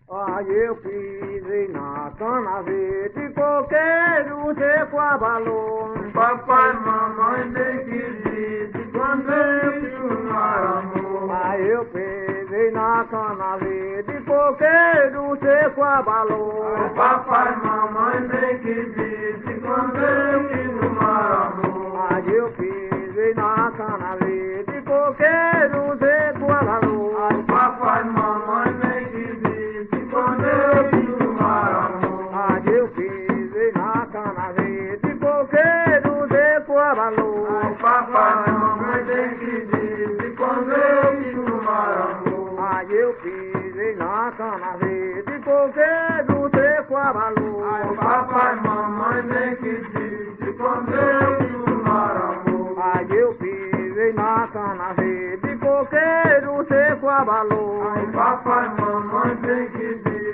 Aí eu pisei na cana verde, coqueiro seco abalou. Papai, mamãe, tem que dizer quando eu amor. Aí eu pisei na cana verde, coqueiro seco abalou. Papai, mamãe, tem que dizer quando eu amor. Aí eu pisei na cana verde, coqueiro seco abalou. Papai, mamãe, tem que dizer quando eu amor. Aí eu pisei na cana verde, coqueiro seco abalou. Papai, mamãe, tem que dizer quando eu amor. Aí eu pisei na cana verde, coqueiro seco abalou. Papai, mamãe, tem que dizer quando eu amor. Aí eu pisei na cana verde, coqueiro seco abalou. Papai, mamãe, tem que dizer